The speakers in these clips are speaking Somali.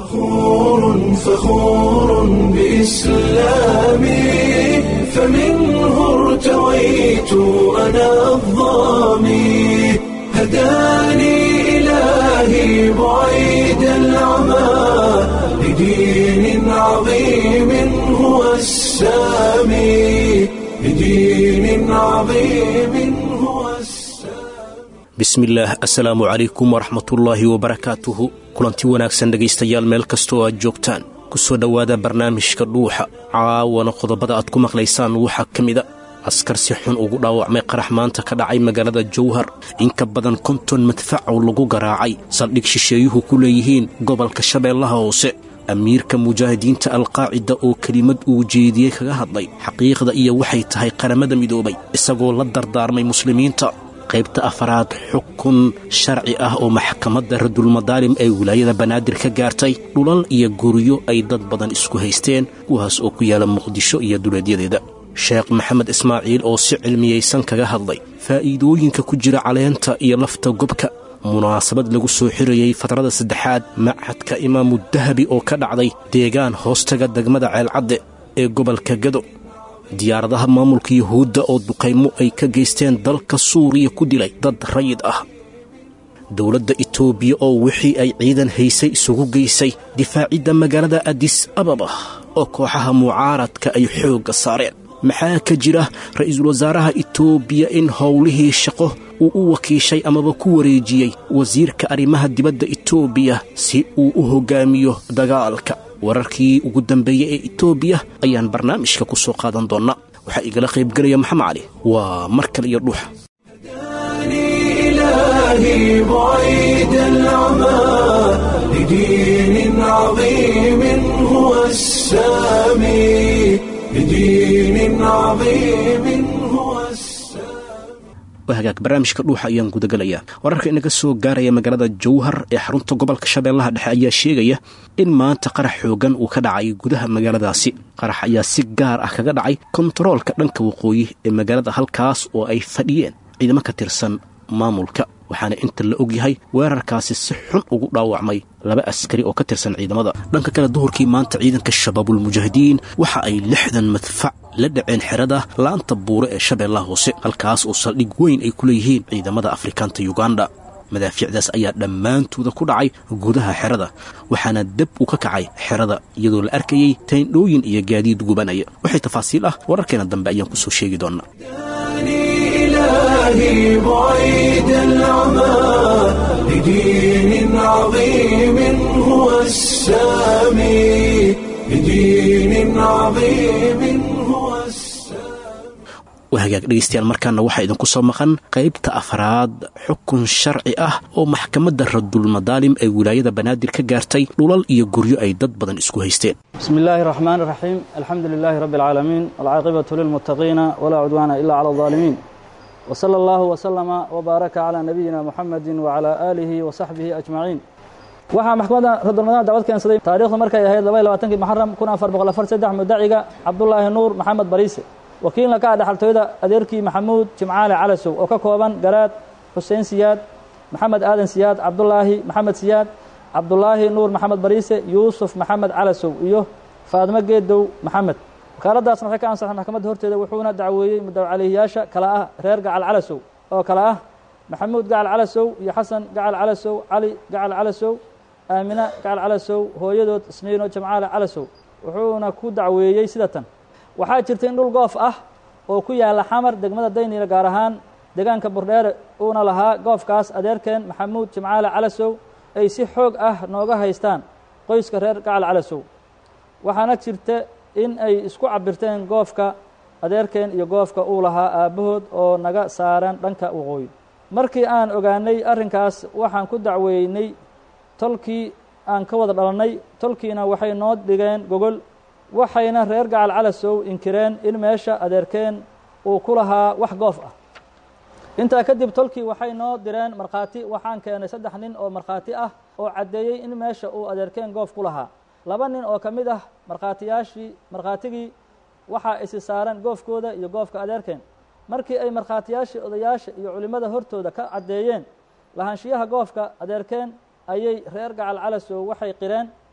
فخور بإسلامي فمنه ارتويت أنا الضامي هداني إلهي بعيد العمى لدين عظيم هو السامي لدين عظيم هو السامي بسم الله السلام عليكم ورحمة الله وبركاته kulanti wanaagsan dhegaystayaal meel kastoo aad joogtaan ku soo dhowaada barnaamijka dhuuxa caawana qodobada aad ku maqlaysaan waxaa ka mida askar si xun ugu dhaawacmay qarax maanta ka dhacay magaalada jowhar in ka badan 50 madfac oo lagu garaacay saldhig shisheeyuhu ku leeyihiin gobolka shabeellaha hoose amiirka mujaahidiinta alqaacida oo kelimad uu jeediyey kaga hadlay xaqiiqda iyo waxay tahay qaramada midoobay isagoo la dardaarmay muslimiinta qaybta afraad xukun sharci ah oo maxkamadda radulmadaalim ee wilaayada banaadir ka gaartay dhulal iyo guryo ay dad badan isku haysteen kuwaas oo ku yaala muqdisho iyo duleedyadeeda sheekh maxamed ismaaciil oo si cilmiyeysan kaga hadlay faa'iidooyinka ku jira caleenta iyo lafta gobka munaasabad lagu soo xirayey fatrada saddexaad machadka imaamu dahabi oo ka dhacday deegaan hoostaga degmada ceelcadde ee gobolka gado diyaaradaha maamulka yuhuudda oo duqaymo ay ka geysteen dalka suuriya ku dilay dad rayid ah dowladda itoobiya oo wixii ay ciidan haysay isugu geysay difaacidda magaalada adis ababa oo kooxaha mucaaradka ay xoogga saareen maxaa ka jira ra'iisul wasaaraha itoobiya in howlihii shaqo uu u wakiishay amaba ku wareejiyey wasiirka arrimaha dibadda itoobiya si uu u hoggaamiyo dagaalka wararkii ugu dambeeyey ee itoobiya ayaan barnaamijka ku soo qaadan doonnaa waxaa igala qaybgelaya maxamed cali waa mar kale iyo dhuuxa إلهي بعيد العمى لدين عظيم هو السامي لدين عظيم هو hagaag barnaamijka dhuuxa ayaan gudagalayaa wararka inaga soo gaaraya magaalada jowhar ee xarunta gobolka shabeellaha dhexe ayaa sheegaya in maanta qarax xoogan uu ka dhacay gudaha magaaladaasi qarax ayaa si gaar ah kaga dhacay kontaroolka dhanka waqooyi ee magaalada halkaas oo ay fadhiyeen ciidamo ka tirsan maamulka waxaana inta la og yahay weerarkaasi si xun ugu dhaawacmay 2 askari oo ka tirsan ciidamada dhanka kale duhurkii maanta ciidanka shabaabul mujaahidiin waxa ay 60 madfac la dhaceen xerada laanta buure ee shabeellaha hoose halkaas oo saldhig weyn ay ku leeyihiin ciidamada afrikaanta Uganda madaafiicdaas ayaa dhammaantooda ku dhacay gudaha xerada waxaana dab u ka kacay xerada iyadoo la arkayay teendhooyin iyo gaadiid gubanaya waxay tafaasiil ah wararkeena dambe ayaan ku soo sheegi doonaa إلهي بعيد العمى لدين عظيم هو السامي لدين عظيم هو السامي وهاجاك dhageystayaal markaana waxa idinku soo maqan qaybta afraad xukun sharci ah oo maxkamadda radulmadaalim ee wilaayada banaadir ka gaartay dhulal iyo guryo ay dad badan isku haysteen bismillahir rahmaanir rahiim alxamdulillahi rabbil alamin wal aaqibatu lil muttaqiina wala udwana illa ala adh-dhalimin وصلى الله وسلم وبارك على نبينا محمد وعلى آله وصحبه أجمعين waxaa maxkamadda radulmadaalim dacwad keensaday taariikhdu markay ahayd 22 Muharram 1443 muddaciga Cabdullaahi Nuur Maxamed Bariise wakiilna ka dhaxaltooyada adeerkii Maxamuud Jimcaale Calasow oo ka kooban Garaad Xuseen Siyaad Maxamed Aadan Siyaad Cabdullaahi Maxamed Siyaad Cabdullaahi Nuur Maxamed Bariise Yuusuf Maxamed Calasow iyo Faadimo Geedow Maxamed wakaaladaasna waxay ka ansaxay maxkamadda horteeda wuxuuna dacweeyey mudawcaliyaasha kala ah reer gacal calasow oo kala ah maxamuud gacal calasow iyo xasan gacal calasow cali gacal calasow aamina gacal calasow hooyadood isniino jamcaale calasow wuxuuna ku dacweeyey sida tan waxaa jirta in dhul goof ah oo ku yaala xamar degmada dayniila gaar ahaan deegaanka burdheere uuna lahaa goofkaas adeerkeen maxamuud jimcaale calasow ay si xoog ah nooga haystaan qoyska reer gacal calasow waxaana jirta in ay isku cabirteen goofka adeerkeen iyo goofka uu lahaa aabbahood oo naga saaran dhanka waqooyi markii aan ogaanay arrinkaas waxaan ku dacweynay tolkii aan ka wada dhalannay tolkiina waxay noo dhigeen gogol waxayna reer gacal calasow inkireen in meesha adeerkeen uu ku lahaa wax goof ah intaa kadib tolkii waxay noo direen markhaati waxaan keenay 3 nin oo markhaati ah oo caddeeyey in meesha uu adeerkeen goof ku lahaa 2 nin oo ka mid ah markhaatigii waxaa isi saaran goofkooda iyo goofka adeerkeen markii ay markhaatiyaashii odayaasha iyo culimmada hortooda ka caddeeyeen lahaanshiyaha goofka adeerkeen ayay reer gacal calasow waxay qireen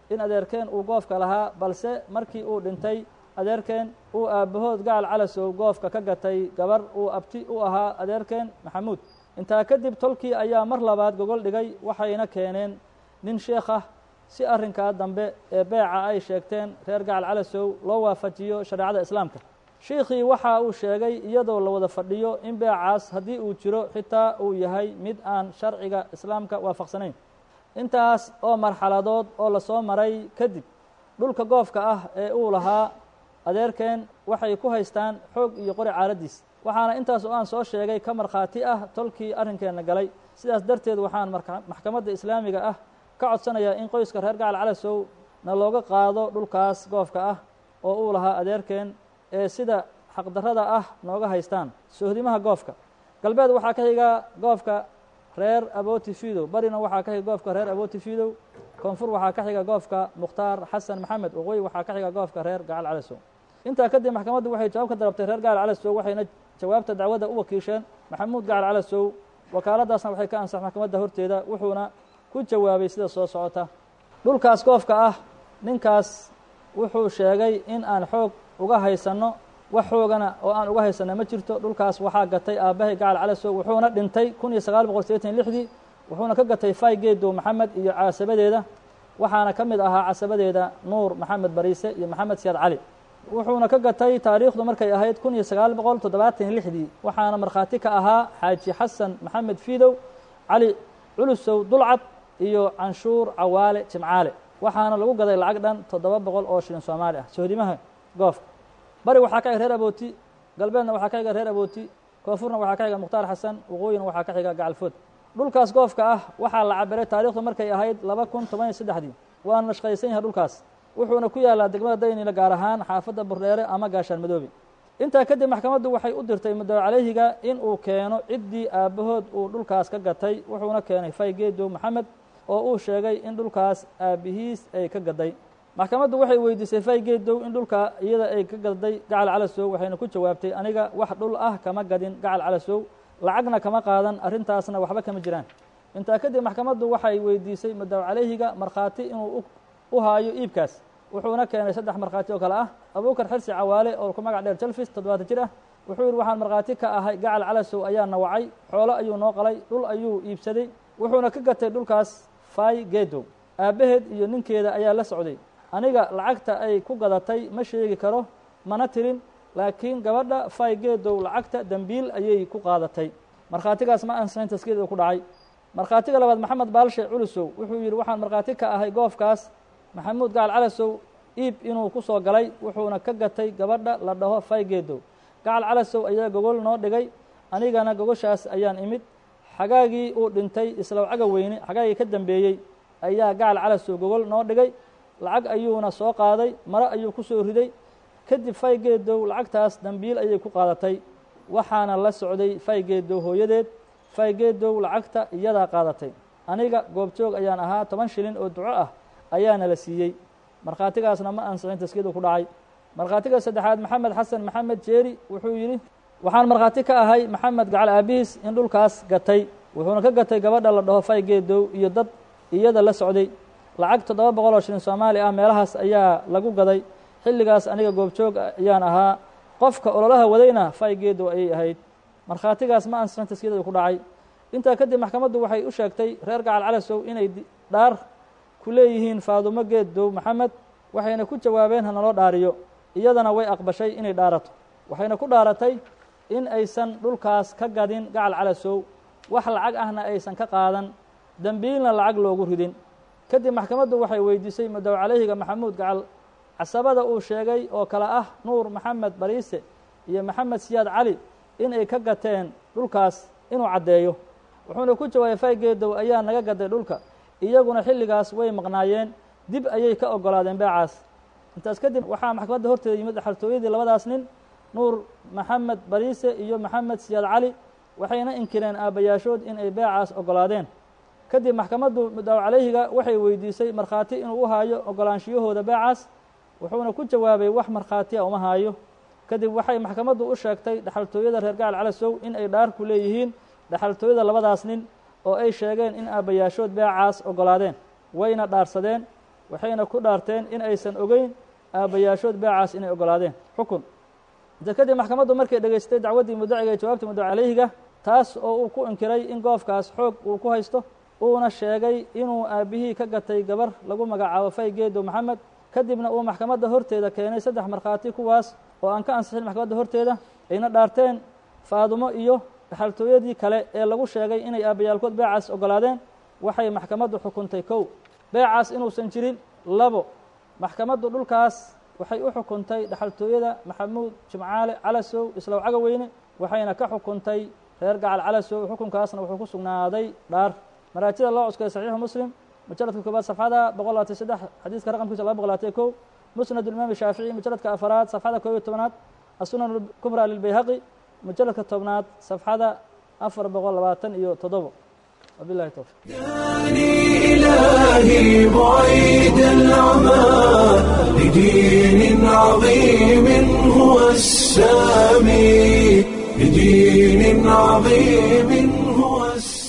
in adeerkeen uu goofka lahaa, balse markii uu dhintay adeerkeen uu aabbahood gacal calasow goofka ka gatay gabar uu abti u ahaa adeerkeen maxamuud. intaa kadib tolkii ayaa mar labaad gogol dhigay, waxayna keeneen nin sheekh ah si arrinkaa dambe ee beeca ay sheegteen reer gacal calasow loo waafajiyo shareecada islaamka. shiikhii waxa uu sheegay iyadoo la wada fadhiyo in beecaas haddii uu jiro xitaa uu yahay mid aan sharciga islaamka waafaqsanayn. intaas oo marxaladood oo lasoo maray kadib, dhulka goofka ah ee uu lahaa adeerkeen waxay ku haystaan xoog iyo qori caaraddiis, waxaana intaas oo aan soo sheegay ka markhaati ah tolkii arrinkeenna galay. sidaas darteed waxaan maxkamadda islaamiga ah ka codsanayaa in qoyska reer gacal calasow na looga qaado dhulkaas goofka ah oo uu lahaa adeerkeen ee sida xaqdarrada ah nooga haystaan sohdimaha goofka. galbeed waxaa ka xiga goofka reer abooti fiidow, barina waxaa ka xiga goofka reer abooti fiidow, koonfur waxaa ka xiga goofka mukhtaar xasan maxamed, waqooyi waxaa ka xiga goofka reer gacal calasow. intaa kadib maxkamaddu waxay jawaab ka dalabtay reer gacal calasow, waxayna jawaabta dacwadda u wakiisheen maxamuud gacal calasow. wakaaladdaasna waxay ka ansax maxkamadda horteeda, wuxuuna ku jawaabay sida soo socota. dhulkaas goofka ah ninkaas wuxuu sheegay in aan xoog uga haysanno, wax xoogana oo aan uga haysanno ma jirto. dhulkaas waxaa gatay aabbahay gacal calasow, wuxuuna dhintay 1986, wuxuuna ka gatay fay geedow maxamed iyo casabadeeda, waxaana ka mid ahaa casabadeeda nuur maxamed bariise iyo maxamed siyaad cali. wuxuuna ka gatay taariikhdu markay ahayd 1976, waxaana markhaati ka ahaa xaaji xasan maxamed fiidow, cali culusow dulcad iyo canshuur cawaale jimcaale, waxaana lagu gaday lacag dhan 700 oo shilin soomaali ah sohdimaha goofka. bari waxaa ka xiga reer abooti, galbeedna waxaa ka xiga reer abooti, koonfurna waxaa ka xiga mukhtaar xasan, waqooyina waxaa ka xiga gacal food. dhulkaas goofka ah waxaa la cabiray taariikhdu markay ahayd 2013, waana nashqaysan yahay dhulkaas, wuxuuna ku yaalaa degmada daynila, gaar ahaan xaafadda burdheere ama gaashaan madoobe. intaa kadib maxkamaddu waxay u dirtay muddaco calayhiga in uu keeno ciddii aabbahood uu dhulkaas ka gatay, wuxuuna keenay fay geedow maxamed oo uu sheegay in dhulkaas aabbihiis ay ka gaday. maxkamaddu waxay weydiisay fay geedow in dhulka iyada ay ka gaday gacal calasow, waxayna ku jawaabtay aniga wax dhul ah kama gadin gacal calasow, lacagna kama qaadan, arrintaasna waxba kama jiraan. intaa kadib maxkamaddu waxay weydiisay muddaco calayhiga markhaati inuu u haayo iibkaas, wuxuuna keenay 3 markhaati oo kale ah. abuukar xirsi cawaale oo ku magac dheer jalfis 70 jir ah, wuxuu yidhi waxaan markhaati ka ahay gacal calasow ayaa na wacay, xoolo ayuu noo qalay, dhul ayuu iibsaday, wuxuuna ka gatay dhulkaas fay geedow. aabbaheed iyo ninkeeda ayaa la socday. aniga lacagta ay ku gadatay ma sheegi karo, mana tirin, laakiin gabadha fay geedow lacagta dembiil ayay ku qaadatay. markhaatigaas ma ansixin taskiid ku dhacay. markhaatiga labaad maxamed baalshe culusow wuxuu yidhi waxaan markhaati ka ahay goofkaas maxamuud gacal calasow iib inuu ku soo galay, wuxuuna ka gatay gabadha la dhaho fay geedow. gacal calasow ayaa gogol noo dhigay, anigana gogoshaas ayaan imid. xagaagii uu dhintay isla caga weyne, xagaagii ka dambeeyey ayaa gacal calasow gogol noo dhigay, lacag ayuuna soo qaaday, mare ayuu ku soo riday. kadib fay geedow lacagtaas dembiil ayay ku qaadatay, waxaana la socday fay geedow hooyadeed. fay geedow lacagta iyadaa qaadatay, aniga goobjoog ayaan ahaa, 10 shilin oo duco ah ayaana la siiyey. markhaatigaasna ma ansixin taskiid ku dhacay. markhaatiga saddexaad maxamed xasan maxamed jeeri wuxuu yidhi waxaan markhaati ka ahay maxamed gacal aabihiis in dhulkaas gatay, wuxuuna ka gatay gabadha la dhaho fay geedow iyo dad iyada la socday. lacag 700 oo shilin soomaali ah meelahaas ayaa lagu gaday. xilligaas aniga goobjoog ayaan ahaa, qofka ololaha wadayna fay geedow ayay ahayd. markhaatigaas ma ansixin taskiidada ku dhacay. intaa kadib maxkamaddu waxay u sheegtay reer gacal calasow inay dhaar ku leeyihiin faadumo geedow maxamed, waxayna ku jawaabeen ha naloo dhaariyo. iyadana way aqbashay inay dhaarato, waxayna ku dhaaratay in aysan dhulkaas ka gadin gacal calasow, wax lacag ahna aysan ka qaadan, dembiilna lacag loogu ridin. kadib maxkamaddu waxay weydiisay muddaco calayhiga maxamuud gacal casabada uu sheegay oo kale ah nuur maxamed bariise iyo maxamed siyaad cali in ay ka gateen dhulkaas inuu caddeeyo. wuxuuna ku jawaabay fay geedow ayaa naga gaday dhulka, iyaguna xilligaas way maqnaayeen, dib ayay ka oggolaadeen beecaas. intaas kadib waxaa maxkamadda horteeda yimid dhaxaltooyadii labadaas nin, nuur maxamed bariise iyo maxamed siyaad cali, waxayna inkireen aabbayaashood in ay beecaas oggolaadeen. kadib maxkamaddu muddaco calayhiga waxay weydiisay markhaati inuu u haayo oggolaanshiyahooda beecaas, wuxuuna ku jawaabay wax markhaatiya uma haayo. kadib waxay maxkamaddu u sheegtay dhaxaltooyada reer gacal calasow in ay dhaar ku leeyihiin dhaxaltooyada labadaas nin oo ay sheegeen in aabbayaashood beecaas oggolaadeen, wayna dhaarsadeen. waxayna ku dhaarteen in aysan ogeyn aabbayaashood beecaas inay ogolaadeen xukun inta kadib maxkamaddu markay dhegaystay dacwaddii mudaciga ee jawaabtii mudaci calayhiga taas oo uu ku inkiray in goofkaas xoog uu ku haysto uuna sheegay inuu aabbihii ka gatay gabar lagu magacaabo Fay Geedo Maxamed kadibna uu maxkamadda horteeda keenay 3 markhaati kuwaas oo aan ka ansixin maxkamadda horteeda ayna dhaarteen Faadumo iyo dhaxaltooyadii kale ee lagu sheegay inay aabbayaalkood beecaas ogolaadeen waxay maxkamaddu xukuntay 1 beecaas inuusan jirin 2 maxkamaddu dhulkaas waxay u xukuntay dhaxaltooyada Maxamuud Jimcaale Calasow Islaw Cagaweyne waxayna ka xukuntay reer Gacal Calasow xukunkaasna wuxuu ku sugnaaday dhaar maraajida loo cuskay saxiix Muslim mujalladka koobaad safxada 123 xadiiska raqamkiisa 221 musnad al-Imam Shaafici mujalladka 4 safxada 12 as-Sunan al-Kubra lil-Bayhaqi mujalladka 10 safxada 427 wabillahi tawfiq إلهي بعيد العمى لدين عظيم هو السامي لدين عظيم هو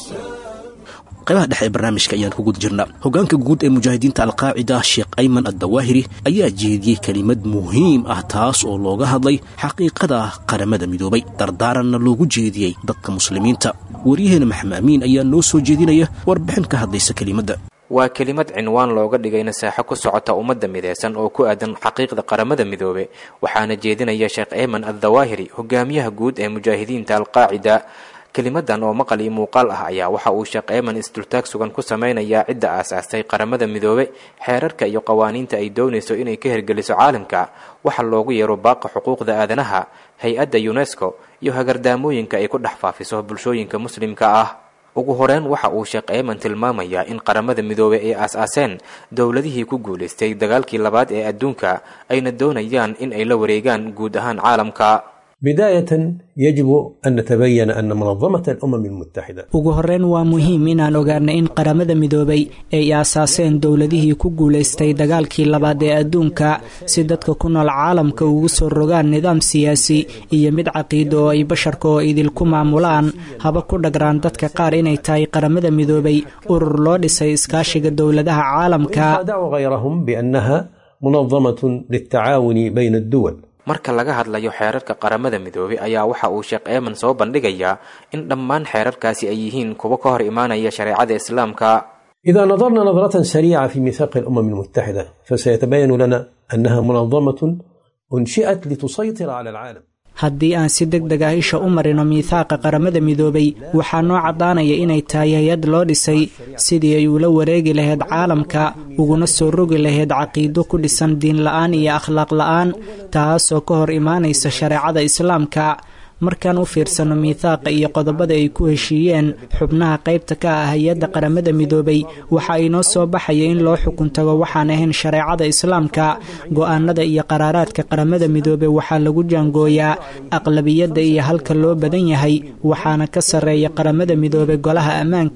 qaybaha dhexe ee barnaamijka ayaan ku guda jirnaa hoggaanka guud ee mujaahidiinta alqaacida sheekh ayman addawaahiri ayaa jeediyey kelimad muhiim ah taas oo looga hadlay xaqiiqada qaramada midoobay dardaaranna loogu jeediyey dadka muslimiinta waryaheena maxamed amiin ayaa noo soo jeedinaya warbixin ka hadlaysa kelimadda waa kelimad cinwaan looga dhigay nasaaxo ku socota ummadda midaysan oo ku aadan xaqiiqda qaramada midoobe waxaana jeedinaya sheekh ayman addawaahiri hogaamiyaha guud ee mujaahidiinta alqaacida kelimadan oo maqal iyo muuqaal ah ayaa waxa uu sheekh ayman isdultaag sugan ku samaynayaa cidda aasaastay qaramada midoobe xeerarka iyo qawaaniinta ay doonayso inay ka hirgeliso caalamka waxa loogu yeero baaqa xuquuqda aadanaha hay-adda UNESCO iyo hagardaamooyinka ay ku dhex faafiso bulshooyinka muslimka ah ugu horeen waxa uu sheekh ayman tilmaamayaa in qaramada midoobe ay aasaaseen dowladihii ku guulaystay dagaalkii labaad ee adduunka ayna doonayaan in ay la wareegaan guud ahaan caalamka بداية يجب أن نتبين أن منظمة الأمم المتحدة ugu horreyn waa muhiim inaan ogaano in qaramada midoobay ay aasaaseen dowladihii ku guulaystay dagaalkii labaad ee adduunka si dadka ku nool caalamka ugu soo rogaan nidaam siyaasi iyo mid caqiido oo ay basharka oo idinku maamulaan haba ku dhagraan dadka qaar inay tahay qaramada midoobay urur loo dhisay iskaashiga dowladaha caalamka ودعوا غيرهم بأنها منظمة للتعاون بين الدول marka laga hadlayo xeerarka qaramada midoobe ayaa waxa uu sheekh ayman soo bandhigayaa in dhammaan xeerarkaasi ay yihiin kuwa ka hor imaanaya shareecada islaamka إذا نظرنا نظرة سريعة في ميثاق الأمم المتحدة فسيتبين لنا أنها منظمة أنشئت لتسيطر على العالم haddii aan si degdeg ah isha u marino miithaaqa qaramada midoobay waxaa noo caddaanaya inay tahay hay-ad loo dhisay sidii ay ula wareegi lahayd caalamka uguna soo rogi lahayd caqiido ku dhisan diin la'aan iyo akhlaaq la'aan taasoo ka hor imaanaysa shareecada islaamka markaan u fiirsano miithaaqa iyo qodobada ay ku heshiiyeen xubnaha qaybta ka ah hay-adda qaramada midoobay waxa inoo soo baxaya in loo xukun tago waxaan ahayn shareecada islaamka go-aanada iyo qaraaraadka qaramada midoobey waxaa lagu jaangooyaa aqlabiyadda iyo halka loo badan yahay waxaana ka sarreeya qaramada midoobey golaha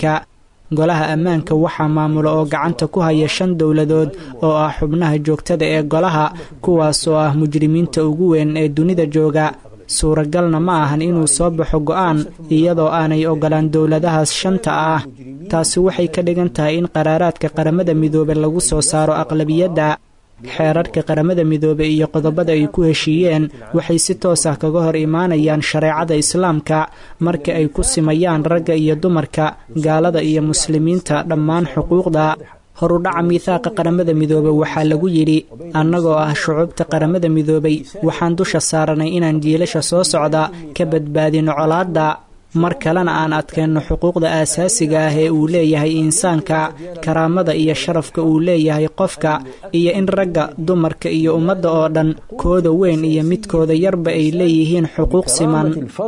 ammaanka waxaa maamula oo gacanta ku haya 5 dowladood oo ah xubnaha joogtada ee golaha kuwaas oo ah mujrimiinta ugu weyn ee dunida jooga suuragalna ma ahan inuu soo baxo go'aan iyadoo aanay ogolaan dowladahaas 5 ah taasi waxay ka dhigan tahay in qaraaraadka qaramada midoobe lagu soo saaro aqlabiyadda xeerarka qaramada midoobe iyo qodobada ay ku heshiiyeen waxay si toos ah kaga hor imaanayaan shareecada islaamka marka ay ku simayaan ragga iyo dumarka gaalada iyo muslimiinta dhammaan xuquuqda horudhaca miithaaqa qaramada midoobey waxaa lagu yidhi annagoo ah shucuubta qaramada midoobey waxaan dusha saaranay inaan jiilasha soo socda ka badbaadino colaadda mar kalena aan adkeenno xuquuqda aasaasiga ah ee uu leeyahay insaanka karaamada iyo sharafka uu leeyahay qofka iyo in ragga dumarka iyo ummadda oo dhan kooda weyn iyo midkooda yarba ay leeyihiin xuquuq siman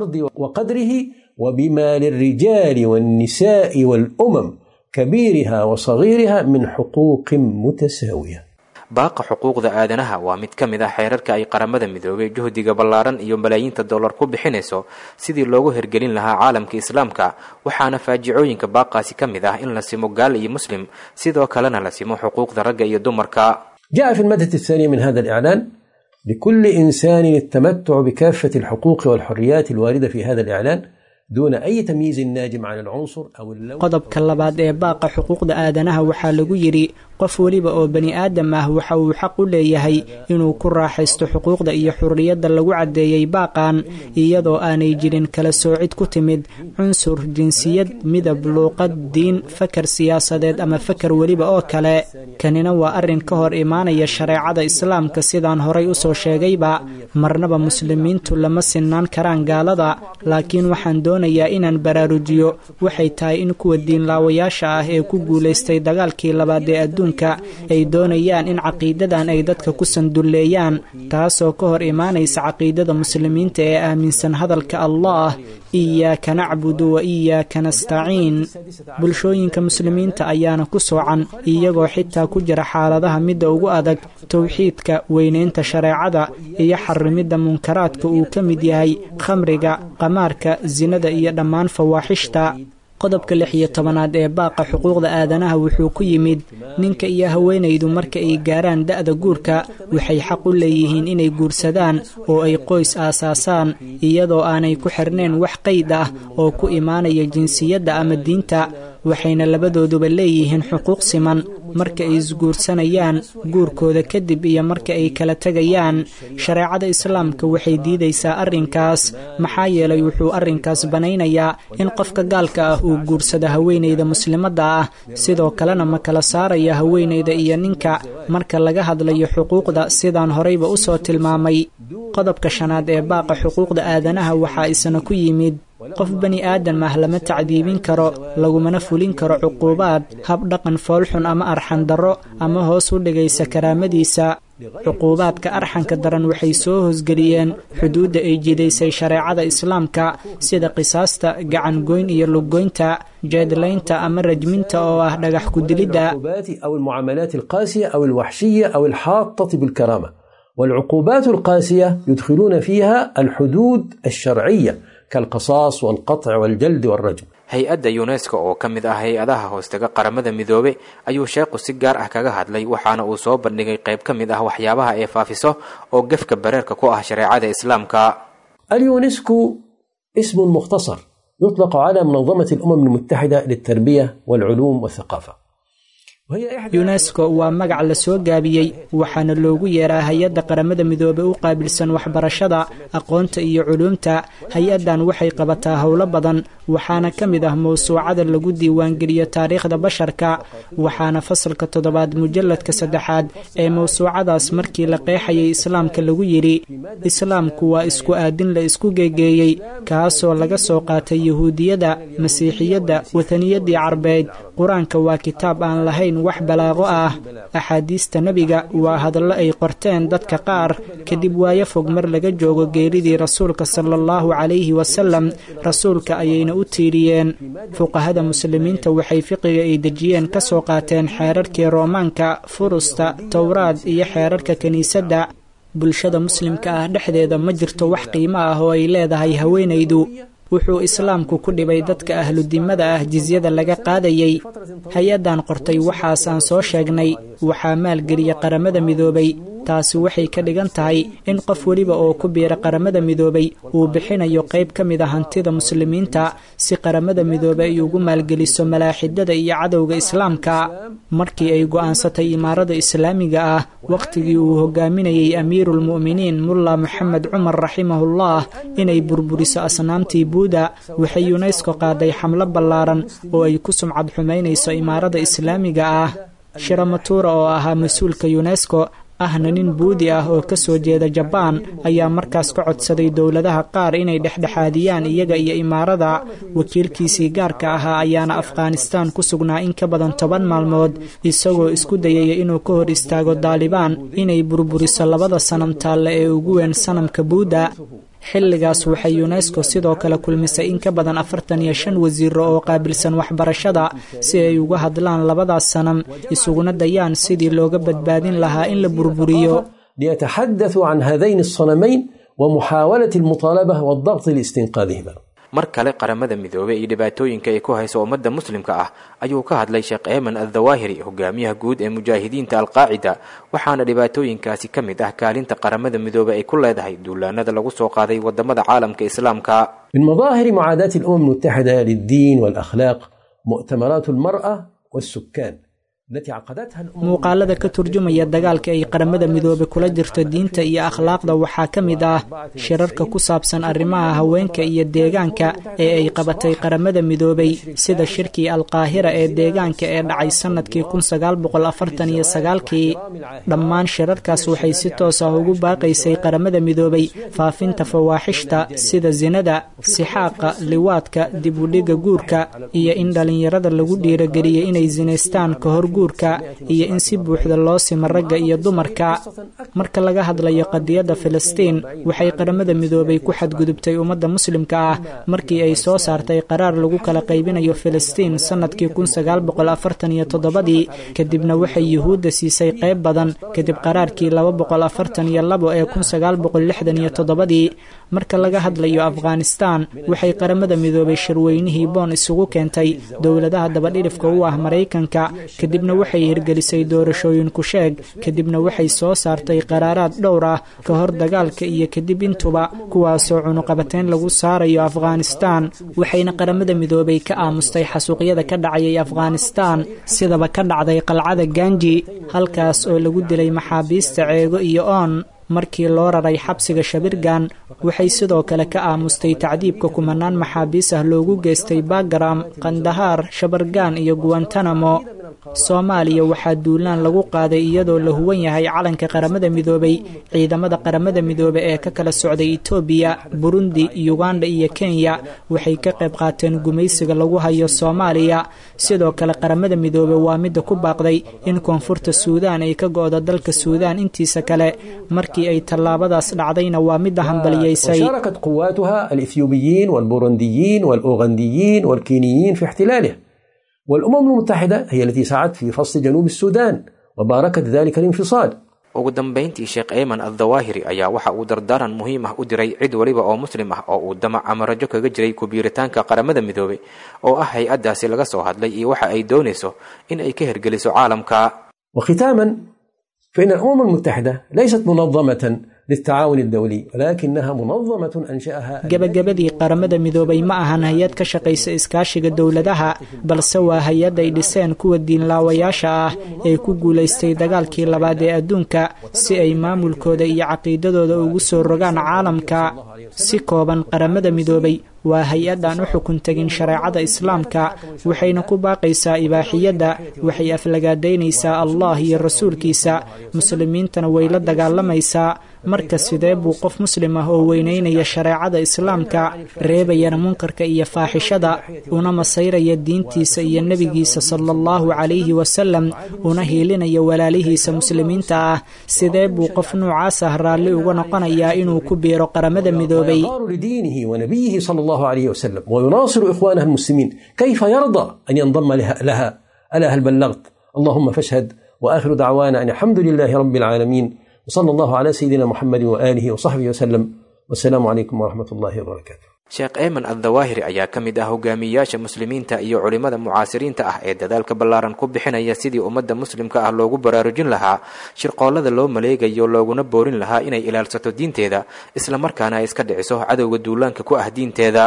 وبما للرجال والنساء والأمم كبيرها وصغيرها من حقوق متساوية baaqa xuquuqda aadanaha waa mid ka mid ah xeerarka ay qaramada midoobay juhdiga ballaaran iyo malaayiinta dollar ku bixinayso sidii loogu hirgelin lahaa caalamka islaamka waxaana faajicooyinka baaqaasi ka mid ah in la simo gaal iyo muslim sidoo kalena la simo xuquuqda ragga iyo dumarka جاء في المادة الثانية من هذا الإعلان لكل إنسان التمتع بكافة الحقوق والحريات الواردة في هذا الإعلان دون أي تمييز ناجم عن العنصر أو اللون. qodobka labaad ee baaqa xuquuqda aadanaha waxaa lagu yidhi qof weliba oo bani aadam ah waxa uu xaq u leeyahay inuu ku raaxaysto xuquuqda iyo xurriyadda lagu caddeeyey baaqan iyadoo aanay jirin kala soocid ku timid cunsur, jinsiyad, midab, luuqad, diin, fakar siyaasadeed ama fakar weliba oo kale. kanina waa arrin ka hor imaanaya shareecada islaamka sidaan horay u soo sheegayba. marnaba muslimiintu lama sinnaan karaan gaalada, laakiin waxaan doonayaa inaan baraarujiyo waxay tahay in kuwa diinlaawayaasha ah ee ku guulaystay dagaalkii labaad ee adduunka ay doonayaan in caqiidadan ay dadka ku sandulleeyaan, taasoo ka hor imaanaysa caqiidada muslimiinta ee aaminsan hadalka allah iyaaka nacbudu wa iyaaka nastaciin. bulshooyinka muslimiinta ayaana ku soocan iyagoo xitaa ku jira xaaladaha midda ugu adag towxiidka, weynaynta shareecada iyo xarimidda munkaraadka uu ka mid yahay khamriga, qamaarka, sinada iyo dhammaan fawaaxishta. qodobka 16aad ee baaqa xuquuqda aadanaha wuxuu ku yimid ninka iyo haweenaydu marka ay gaaraan da'da guurka waxay xaq u leeyihiin inay guursadaan oo ay qoys aasaasaan iyadoo aanay ku xirnayn wax qayd ah oo ku imaanaya jinsiyadda ama diinta, waxayna labadooduba leeyihiin xuquuq siman marka ay isguursanayaan, guurkooda kadib iyo marka ay kala tegayaan. shareecada islaamka waxay diidaysaa arrinkaas maxaa yeelay wuxuu arrinkaas banaynayaa in qofka gaalka ah uu guursado haweenayda muslimadda ah, sidoo kalena ma kala saaraya haweenayda iyo ninka marka laga hadlayo xuquuqda sidaan horeyba u soo tilmaamay. qodobka 5aad ee baaqa xuquuqda aadanaha waxaa isna ku yimid qof bani aadam ah lama tacdiibin karo, lagumana fulin karo cuquubaad, hab dhaqan foolxun ama arxan darro ama hoos u dhigaysa karaamadiisa. cuquubaadka arxanka daran waxay soo hoosgeliyeen xuduudda ay jidaysay shareecada islaamka sida qisaasta, gacan goyn iyo luggoynta, jeedlaynta ama rajminta oo ah dhagax ku dilidda. أو المعاملات القاسية أو الوحشية أو الحاطة بالكرامة. والعقوبات القاسية يدخلون فيها الحدود الشرعية كالقصاص والقطع والجلد والرجم. hay-adda yunesko oo ka mid ah hay-adaha hoostaga qaramada midoobe ayuu sheekhu si gaar ah kaga hadlay, waxaana uu soo bandhigay qayb ka mid ah waxyaabaha ay faafiso oo gefka bareerka ku ah shareecada islaamka. اليونسكو اسم مختصر يطلق على منظمة الأمم المتحدة للتربية والعلوم والثقافة. yunesko waa magac la soo gaabiyey waxaana loogu yeeraa hay-adda qaramada midoobe u qaabilsan waxbarashada, aqoonta iyo culuumta. hay-addan waxay qabataa howlo badan waxaana ka mid ah mawsuucada lagu diiwaangeliyo taariikhda basharka, waxaana fasalka 7aad mujalladka 3aad ee mawsuucadaas markii la qeexayay islaamka lagu yidhi islaamku waa isku aadin la isku geegeeyey kaasoo laga soo qaatay yahuudiyadda, masiixiyadda, wataniyadii carbeed. qur-aanka waa kitaab aan lahayn wax balaaqo ah. axaadiista nebiga waa hadallo ay qorteen dadka qaar kadib waayo fog mar laga joogo geeridii rasuulka sala allahu calayhi wasalam, rasuulka ayayna u tiiriyeen. fuqahada muslimiinta waxay fiqiga ay dejiyeen ka soo qaateen xeerarkii roomaanka, furusta, towraad iyo xeerarka kiniisadda. bulshada muslimka ah dhexdeeda ma jirto wax qiimo ah oo ay leedahay haweenaydu. wuxuu islaamku ku dhibay dadka ahludimada ah jizyada laga qaadayay. hay-addan qortay waxaas aan soo sheegnay waxaa maalgeliya qaramada midoobay. taasi waxay ka dhigan tahay in qof weliba oo ku biira qaramada midoobay uu bixinayo qayb ka mid a hantida muslimiinta si qaramada midoobey ay ugu maalgeliso malaaxidada iyo cadowga islaamka. markii ay go'aansatay imaarada islaamiga ah wakhtigii uu hogaaminayay amiiruulmu'miniin mulla moxamed cumar raximahullah inay burburiso asnaamtii buuda, waxay yunesko qaaday xamlo ballaaran oo ay ku sumcad xumaynayso imaarada islaamiga ah. shiramatura oo ahaa mas-uulka yunesko ahna nin buudi ah oo ka soo jeeda jabaan ayaa markaas ka codsaday dowladaha qaar inay dhexdhexaadiyaan iyaga iyo imaarada. wakiilkiisii gaarka ahaa ayaana afghanistaan ku sugnaa in ka badan 10 maalmood isagoo isku dayaya inuu ka hor istaago daalibaan inay burburiso 2 sanam taalle ee ugu weyn sanamka buuda. xilligaas waxay yunesko sidoo kale kulmisay in ka badan 45 wasiiro oo qaabilsan waxbarashada si ay uga hadlaan 2daas sanam isuguna dayaan sidii looga badbaadin lahaa in la burburiyo. ليتحدثوا عن هذين الصنمين ومحاولة المطالبة والضغط لاستنقاذهما. mar kale qaramada midoobey iyo dhibaatooyinka ay ku hayso ummadda muslimka ah ayuu ka hadlay sheekh ayman addawaahiri hogaamiyaha guud ee mujaahidiinta alqaacida waxaana dhibaatooyinkaasi ka mid ah kaalinta qaramada midoobey ay ku leedahay duulaanada lagu soo qaaday wadamada caalamka islaamka. من مظاهر معاداة الأمم المتحدة للدين والأخلاق مؤتمرات المرأة والسكان. muuqaalada ka turjumaya dagaalka ay qaramada midoobe kula jirto diinta iyo akhlaaqda waxaa ka mid ah shirarka ku saabsan arrimaha haweenka iyo deegaanka ee ay qabatay qaramada midoobey sida shirkii alqaahira ee deegaanka ee dhacay sanadkii 1949kii. dhammaan shirarkaas waxay si toos ah ugu baaqaysay qaramada midoobey faafinta fawaaxishta sida zinada, sixaaqa, liwaadka, dib u dhiga guurka iyo in dhalinyarada lagu dhiirageliyay inay zinaystaan ka hor guurka iyo in si buuxda loo simo ragga iyo dumarka. marka laga hadlayo qadiyadda Filistiin waxay qaramada midoobay ku xadgudubtay ummadda muslimka ah markii ay soo saartay qaraar lagu kala qaybinayo Filistiin sanadkii 1947 kadibna waxay yuhuudda siisay qayb badan kadib qaraarkii 242 ee 1967. marka laga hadlayo Afghanistan waxay qaramada midoobay shirweynihii Bonn isugu keentay dowladaha dabadhilifka u ah Mareykanka kadibna waxay hirgelisay doorashooyin ku sheeg kadibna waxay soo saartay qaraaraad dhowr ah ka hor dagaalka iyo kadib intuba kuwaasoo cunuqabateyn lagu saarayo Afghanistan. waxayna qaramada midoobay ka aamustay xasuuqyada ka dhacayay Afghanistan sidaba ka dhacday qalcada Ganji halkaas oo lagu dilay maxaabiista ceego iyo oon markii loo raray xabsiga Shabirgan. waxay sidoo kale ka aamustay tacdiibka kumanaan maxaabiis ah loogu geystay Bagram, Qandahar, Shabargan iyo Guantanamo. Soomaaliya waxaa duulaan lagu qaaday iyadoo la huwan yahay calanka qaramada midoobay. ciidamada qaramada midoobe ee ka kala socday Itoobiya, Burundi, Uganda iyo Kenya waxay ka qayb qaateen gumaysiga lagu hayo Soomaaliya. sidoo kale qaramada midoobe waa mid ku baaqday in koonfurta Suudaan ay ka go'do dalka Suudaan intiisa kale. markii ay tallaabadaas dhacdayna waa mid hambalyeysay. وشاركت قواتها الإثيوبيين والبورونديين والأوغنديين والكينيين في احتلاله. والأمم المتحدة هي التي ساعدت في فصل جنوب السودان وباركت ذلك الانفصال. ugu dambeyntii sheekh ayman addawaahiri ayaa waxa uu dardaaran muhiim ah u diray cid waliba oo muslim ah oo uu damac ama rajo kaga jiray ku biiritaanka qaramada midoobey oo ah hay-addaasi laga soo hadlay iyo waxa ay doonayso in ay ka hirgeliso caalamka. وختاما فإن الأمم المتحدة ليست منظمة للتعاون الدولي ولكنها منظمة أنشأها. gabagabadii qaramada midoobay ma ahan hay-ad ka shaqaysa iskaashiga dowladaha balse waa hay-ad ay dhiseen kuwa diinlaawayaasha ah ee ku guulaystay dagaalkii labaad ee adduunka si ay maamulkooda iyo caqiidadooda ugu soo rogaan caalamka. si kooban qaramada midoobay waa hay-ad aan u xukun tegin shareecada islaamka waxayna ku baaqaysaa ibaaxiyadda waxay aflagaadaynaysaa Allah iyo rasuulkiisa muslimiintana way la dagaalamaysaa. marka sidee buu qof muslim ah oo weynaynaya shareecada islaamka reebayana munkarka iyo faaxishada una masayraya diintiisa iyo nebigiisa sallallahu calayhi wasallam una hiilinaya walaalihiisa muslimiinta ah sidee buu qof noocaas ah raalli uga noqonayaa inuu ku biiro qaramada midoobay لدينه ونبيه صلى الله عليه وسلم ويناصر إخوانه المسلمين كيف يرضى أن ينضم لها ألا هل بلغت اللهم فاشهد وآخر دعوانا أن الحمد لله رب العالمين وصلى الله على سيدنا محمد وآله وصحبه وسلم والسلام عليكم ورحمة الله وبركاته. sheekh ayman addawaahiri ayaa ka mid ah hogaamiyayaasha muslimiinta iyo culimada mucaasiriinta ah ee dadaalka ballaaran ku bixinaya sidii ummadda muslimka ah loogu baraarujin lahaa shirqoollada loo maleegayo looguna boorin lahaa inay ilaalsato diinteeda isla markaana ay iska dhiciso cadowga duulaanka ku ah diinteeda.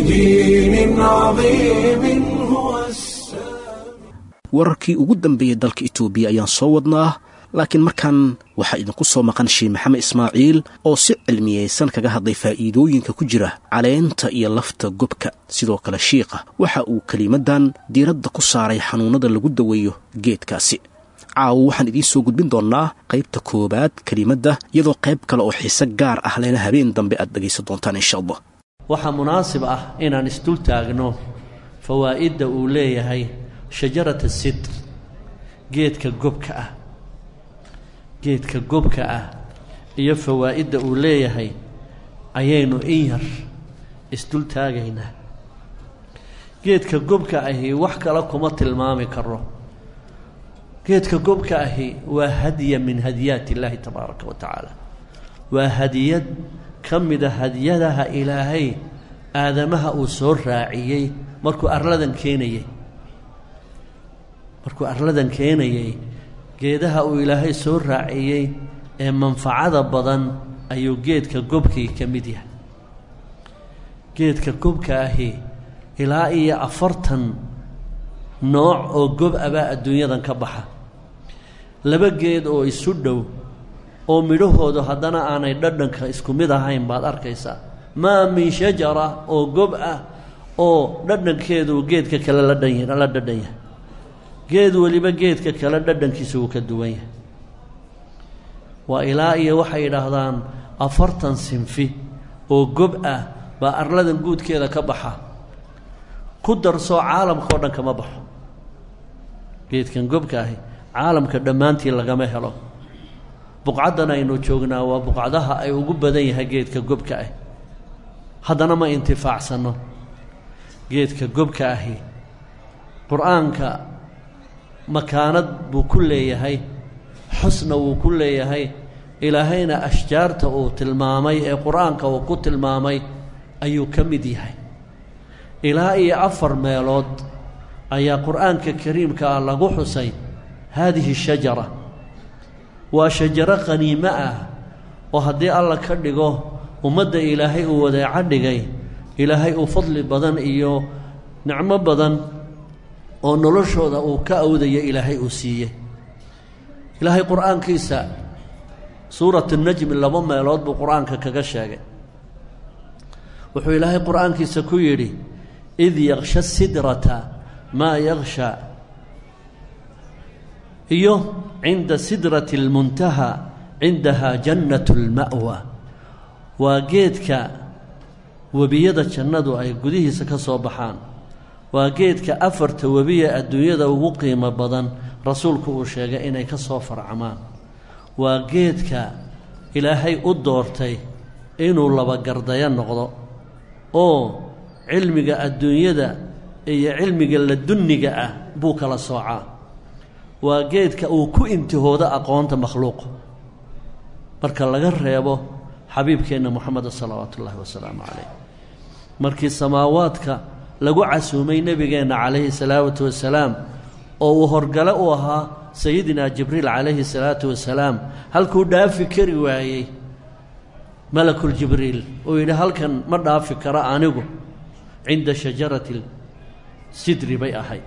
wararkii ugu dambeeyey dalka Itoobiya ayaan soo wadnaa laakiin markan waxaa idinku soo maqan Sheekh Maxamed Ismaaciil oo si cilmiyeysan kaga hadlay faa'iidooyinka ku jira caleenta iyo lafta gobka. sidoo kale sheekha waxa uu kalimadan diiradda ku saaray xanuunada lagu daweeyo geedkaasi. caawa waxaan idiin soo gudbin doonaa qaybta koobaad kalimadda iyadoo qayb kale oo xiise gaar ah leena habeen dambe aad dhageysan doontaan insha Allah. waxaa munaasib ah inaan isdul taagno fawaa'idda uu leeyahay shajarata sidr geedka gobka ah. geedka gobka ah iyo fawaa'idda uu leeyahay ayaynu in yar isdul taagaynaa. geedka gobka ahi wax kale kuma tilmaami karo. geedka gobka ahi waa hadiya min hadiyaati illaahi tabaaraka wa tacaala. waa hadiyad ka mida hadiyadaha ilaahay aadamaha uu soo raaciyey markuu arladan keenayey geedaha uu ilaahay soo raaciyey ee manfacada badan ayuu geedka gobkii ka mid yahay. geedka gobka ahi ilaa iyo 40 nooc oo gob abaa adduunyadan ka baxa. laba geed oo isu dhow oo midhahoodu haddana aanay dhadhanka isku mid ahayn baad arkaysaa. maa min shajara oo gob ah oo dhadhankeedu geedka kale la dhadhan yahay. geed weliba geedka kale dhadhankiisa wuu ka duwan yahay. waa ilaa iyo waxay yidhaahdaan 40 sinfi oo gob ah baa arladan guudkeeda ka baxa. ku darsoo caalamka oo dhan kama baxo. geedkan gobka ahi caalamka dhammaantii lagama helo. buqcaddan aynu joognaa waa buqcadaha ay ugu badan yahay geedka gobka ah. haddana ma intifaacsano. geedka gobka ahi qur-aanka makaanad buu ku leeyahay, xusna wuu ku leeyahay. ilaahayna ashjaarta uu tilmaamay ee qur-aanka uu ku tilmaamay ayuu ka mid yahay. ilaa iyo 4 meelood ayaa qur-aanka kariimka ah lagu xusay haadihi shajara. waa shajaro qaniimo ah oo haddii alla ka dhigo ummadda ilaahay uu wadeeco dhigay, ilaahay uu fadli badan iyo nicmo badan oo noloshooda uu ka awdaya ilaahay uu siiyey. ilaahay qur-aankiisa suurat الnajmi 2 meelood buu qur-aanka kaga sheegay. wuxuu ilaahay qur-aankiisa ku yidhi id yaksha sidrata maa yaksha, iyo cinda sidrati اlmuntaha cindaha jannat اlma'wa. waa geedka webiyada jannadu ay gudihiisa ka soo baxaan. waa geedka 4 webiye adduunyada ugu qiimo badan rasuulku uu sheegay inay ka soo farcamaan. waa geedka ilaahay u doortay inuu labagardayo noqdo oo cilmiga adduunyada iyo cilmiga ladunniga ah buu kala soocaa. waa geedka uu ku intihoodo aqoonta makhluuqa marka laga reebo xabiibkeenna moxamed salawaatu ullaahi wasalaamu calayh. markii samaawaadka lagu casuumay nebigeenna calayhi salaatu wasalaam oo uu horgale u ahaa sayidina jibriil calayhi salaatu wasalaam, halkuu dhaafi kari waayey malakul jibriil uu yidhi halkan ma dhaafi kara anigu, cinda shajarati sidri bay ahayd.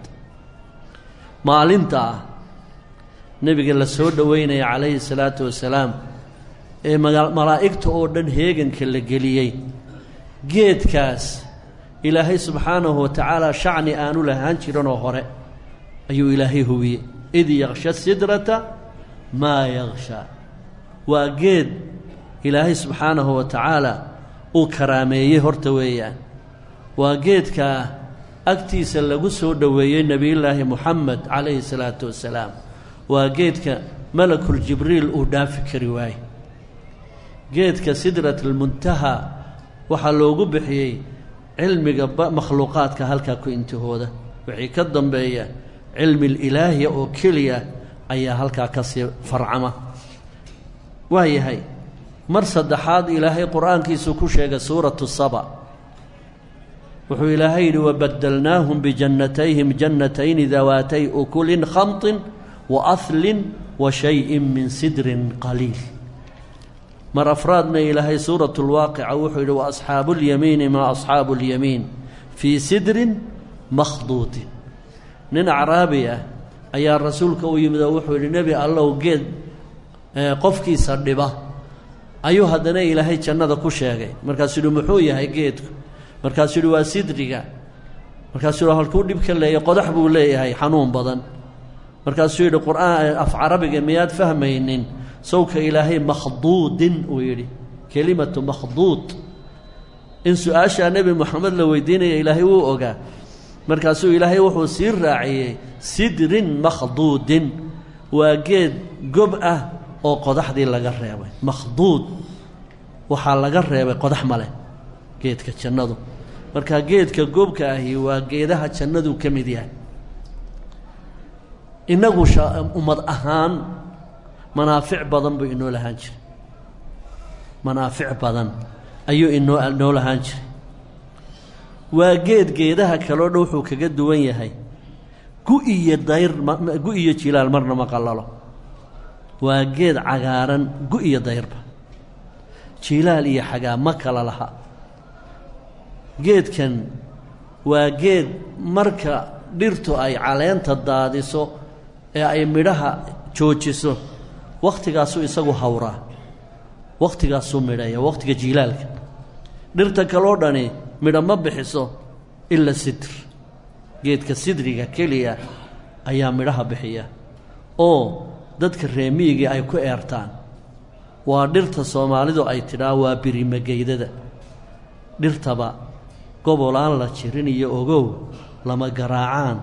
maalinta nebiga la soo dhoweynaya calayhi salaatu wasalaam ee malaa'igta oo dhan heeganka la geliyey, geedkaas ilaahay subxaanahu wa tacaala shacni aanu lahaan jiranoo hore ayuu ilaahay hubiyey. id yaksha sidrata maa yaksha. waa geed ilaahay subxaanahu wa tacaala uu karaameeyey horta weeyaan. waa geedkaa agtiisa lagu soo dhoweeyey nebiyullaahi moxamed calayhi salaatu wasalaam. waa geedka malakul jibriil uu dhaafi kari waaye. geedka sidrat almuntaha waxaa loogu bixiyey cilmiga makhluuqaadka halkaa ku intihooda. wixii ka dambeeya cilmi ilaahiya oo keliya ayaa halkaa ka sii farcama. waa yahay mar saddexaad ilaahay qur-aankiisu ku sheegay suuratu saba. wuxuu ilaahay yidhi wabadalnaahum bijannatayhim jannatayni dawaatay ukulin khamtin wa ahlin wa shayin min sidrin qaliil. mar afraadna ilaahay suuratu lwaaqica wuxuu yidhi wa asxaabu اlyamiini maa asxaabu اlyamiin fii sidrin makhduudin. nin acraabi ah ayaa rasuulka u yimid oo wuxuu yidhi nebi allow geed qofkiisa dhiba ayuu haddana ilaahay jannada ku sheegay. markaasuu yidhi muxuu yahay geedku? markaasuu yidhi waa sidriga. markaasuu yidhi halkuu dhib ka leeyahay? qodax buu leeyahay xanuun badan. markaasuu yidhi qur'aan af carabiga miyaad fahmaynin? sawka ilaahay makhduudin uu yidhi, kelimatu makhduud. in su-aashaa nebi moxamed la weydiinaya ilaahay wuu ogaa. markaasuu ilaahay wuxuu sii raaciyey sidrin makhduudin. waa geed gob ah oo qodaxdii laga reebay. makhduud waxaa laga reebay qodax male geedka jannadu. marka geedka gobka ahi waa geedaha jannadu ka mid yahay. innagu ummad ahaan manaafic badan buu inoo lahaan jiray. manaafic badan ayuu inoo lahaan jiray. waa geedaha kaloo dhan wuxuu kaga duwan yahay gu iyo jilaal marna ma qallalo waa geed cagaaran gu iyo dayrba jilaal iyo xagaa ma kala laha geedkan waa geed marka dhirtu ay caleenta daadiso ee ay midhaha joojiso wakhtigaasuu isagu hawraa wakhtigaasuu midhaya wakhtiga jiilaalka dhirta kaloo dhani midho ma bixiso ila sidr geedka sidriga keliya ayaa midhaha bixiya oo dadka reemiyiga ay ku eertaan waa dhirta Soomaalidu ay tidhaa waa birimageydada dhirtaba gobol aan la jirin iyo ogow lama garaacaan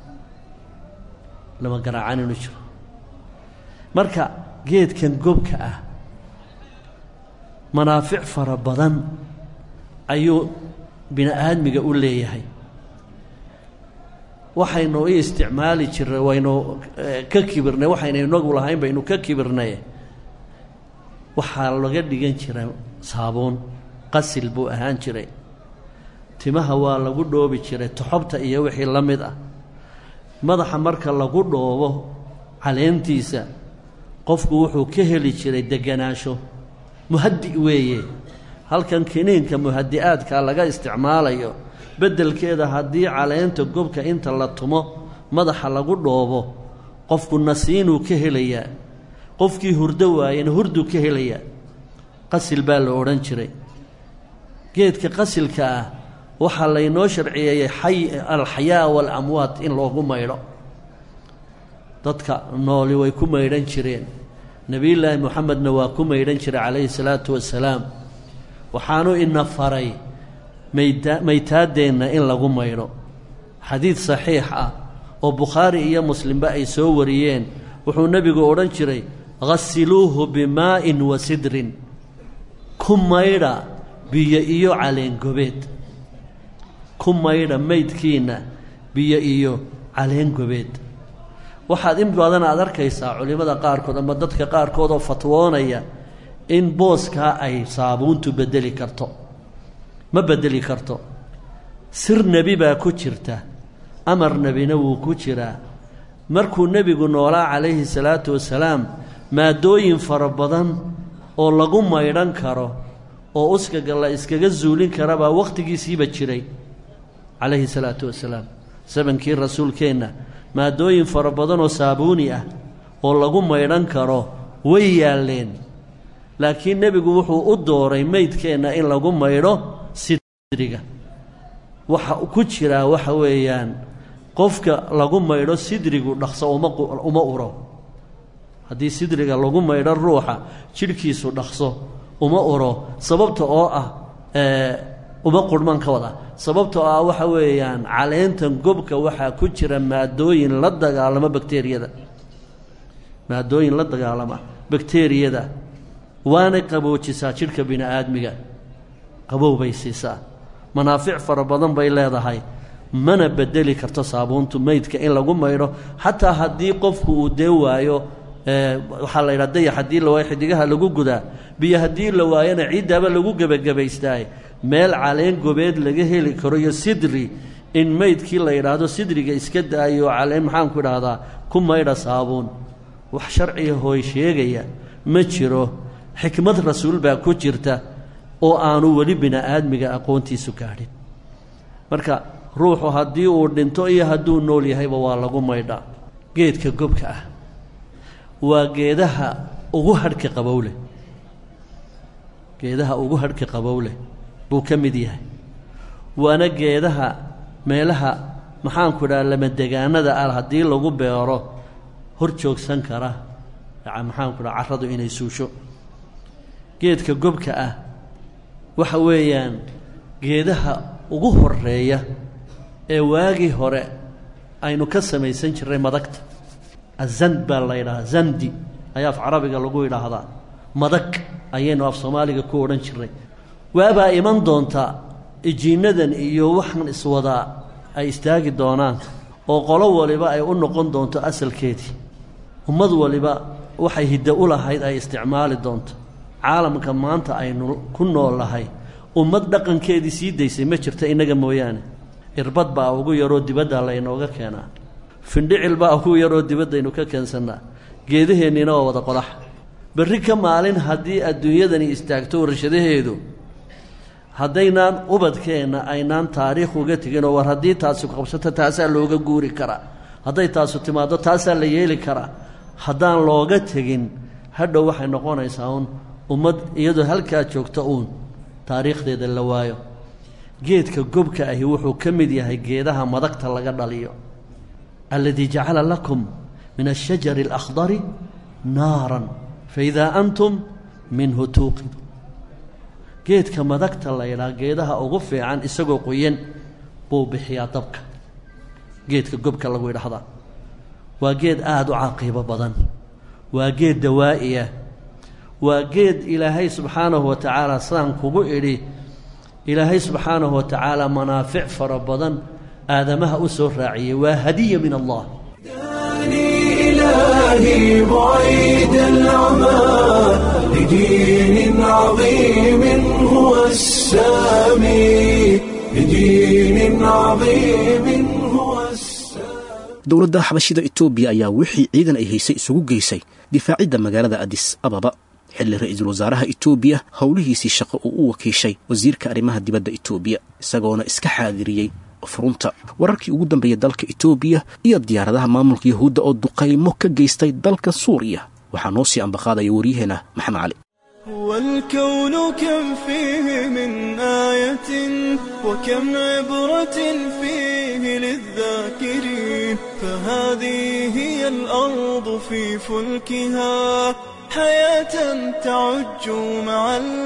inuu jiro marka geedkan gobka ah manaafic fara badan ayuu bini aadmiga u leeyahay waxaynu u isticmaali jiray waynu ka kibirnay waxaynu inagu lahayn baynu ka kibirnay waxaa laga dhigan jiray saabuun qasil buu ahaan jiray timaha waa lagu dhoobi jiray toxobta iyo wixii la mid ah madaxa marka lagu dhoobo caleentiisa qofku wuxuu ka heli jiray deganaasho muhaddi weeye halkan kiniinka muhaddi'aadka laga isticmaalayo beddelkeeda haddii caleenta gobka inta la tumo madaxa lagu dhoobo qofku nasiinuu ka helayaa qofkii hurdo waayena hurduu ka helayaa qasil baa la odhan jiray geedka qasilka ah waxaa laynoo sharciyeeyey alxayaa waalamwaat in loogu maydho dadka nooli way ku maydhan jireen nebiyullaahi moxamedna waa ku maydhan jiray calayhi salaatu wasalaam waxaanu ina faray maytaaddeenna in lagu maydho xadiid saxiix ah oo bukhaari iyo muslimba ay soo wariyeen wuxuu nebigu odhan jiray ghasiluuhu bimaa'in wa sidrin ku maydha biyo iyo caleengobeed ku maydha maydkiinna biyo iyo caleengobeed waxaad in badan aad arkaysaa culimmada qaarkood ama dadka qaarkood oo fatwoonaya in booskaa ay saabuuntu beddeli karto ma beddeli karto sir nebi baa ku jirta amar nebina wuu ku jiraa markuu nebigu noolaa calayhi salaatu wasalaam maadooyin fara badan oo lagu maydhan karo oo uskaga la iskaga zuulin karabaa wakhtigiisiiba jiray calayhi salaatu wasalaam sabankii rasuulkeenna maadooyin fara badan oo saabuuni ah oo lagu maydhan karo way yaalleen laakiin nebigu wuxuu u dooray maydkeenna in lagu maydho sidriga waxa ku jiraa waxa weeyaan qofka lagu maydho sidrigu dhaqso uma uro haddii sidriga lagu maydho ruuxa jidhkiisu dhaqso uma uro sababta oo ah uma qurhman ka wada sababtoo ah waxa weeyaan caleentan gobka waxaa ku jira maadooyin la dagaalama bakteeriyada waana qaboojisaa jidhka bini aadmiga qabow bay siisaa manaafic fara badan bay leedahay mana bedeli karto saabuuntu maydka in lagu maydho xataa haddii qofku uu dee waayo waxaa la yidhaha dayax haddii la waayo xidigaha lagu gudaa biyo haddii la waayona ciiddaaba lagu gebagabaystaay meel caleen gobeed laga heli karo iyo sidri in maydkii la yidhaahdo sidriga iska daayo caleen maxaanku idhaahdaa ku maydha saabuun wax sharciga hooy sheegaya ma jiro xikmad rasuul baa ku jirta oo aanu weli bini aadmiga aqoontiisu gaadhin marka ruuxu haddii uu dhinto iyo hadduu nool yahayba waa lagu maydhaa geedka gobka ah waa geedaha ugu hadhka qabowleh buu ka mid yahay waana geedaha meelaha maxaanku idhaha lamadegaanada ah haddii lagu beero hor joogsan kara maxaanku idhaha carradu inay suusho geedka gobka ah waxa weeyaan geedaha ugu horeeya ee waagii hore aynu ka samaysan jirray madagta azand baa la yidhahaa zandi ayaa af carabiga lagu yidhaahdaa madag ayaynu af soomaaliga ku odhan jirray waabaa iman doonta ijiinnadan iyo waxan iswadaa ay istaagi doonaan oo qolo waliba ay u noqon doonto asalkeedii ummad waliba waxay hiddo u lahayd ay isticmaali doonto caalamka maanta aynu ku nool nahay ummad dhaqankeedii sii daysay ma jirta innaga mooyaane. irbad baa ugu yaroo dibadda laynooga keenaa, findhicil baa ugu yaroo dibaddaynu ka keensannaa, geedaheennina oo wada qodax. berri ka maalin haddii adduunyadani istaagto warshadaheedu, haddaynaan ubadkeenna aynaan taariikh uga teginoo war haddii taasi ku qabsato taasaa looga guuri karaa, hadday taasu timaaddo taasaa la yeeli karaa, haddaan looga tegin hadhow waxay noqonaysaa uun ummad iyadoo halkaa joogta uun taariikhdeeda la waayo. geedka gobka ahi wuxuu ka mid yahay geedaha madagta laga dhaliyo. alladii jacala lakum min ashajari alakhdari naaran faidaa antum minhu tuuqidu. geedka madagta la ydhaha geedaha ugu fiican isagoo qoyan buu bixiyaa dabka. geedka gobka lagu yidhaahdaa waa geed aada u caqiibo badan, waa geed dawaa'iya, waa geed ilaahay subxaanahu wa tacaala sidaan kugu idhi ilaahay subxaanahu wa tacaala manaafic fara badan aadamaha u soo raaciyey. waa hadiya min allah. إلهي بعيد العمى لدين عظيم هو السامي لدين عظيم هو السامي. dowladda xabashida etoobiya ayaa wixii ciidan ay haysay isugu geysay difaacidda magaalada adis ababa xilli ra-iisul wasaaraha etoobiya howlihiisii shaqo uu u wakiishay wasiirka arrimaha dibadda etoobiya isagoona iska xaadiriyey furunta. wararkii ugu dambeeyay dalka etoobiya iyo diyaaradaha maamulka yahuudda oo duqaymo ka geystay dalka suuriya waxaa noo sii ambaqaadaya waryaheena maxamed cali. والكون كم فيه من آية وكم عبرة فيه للذاكرين فهذه هي الأرض في فلكها حياة تعج مع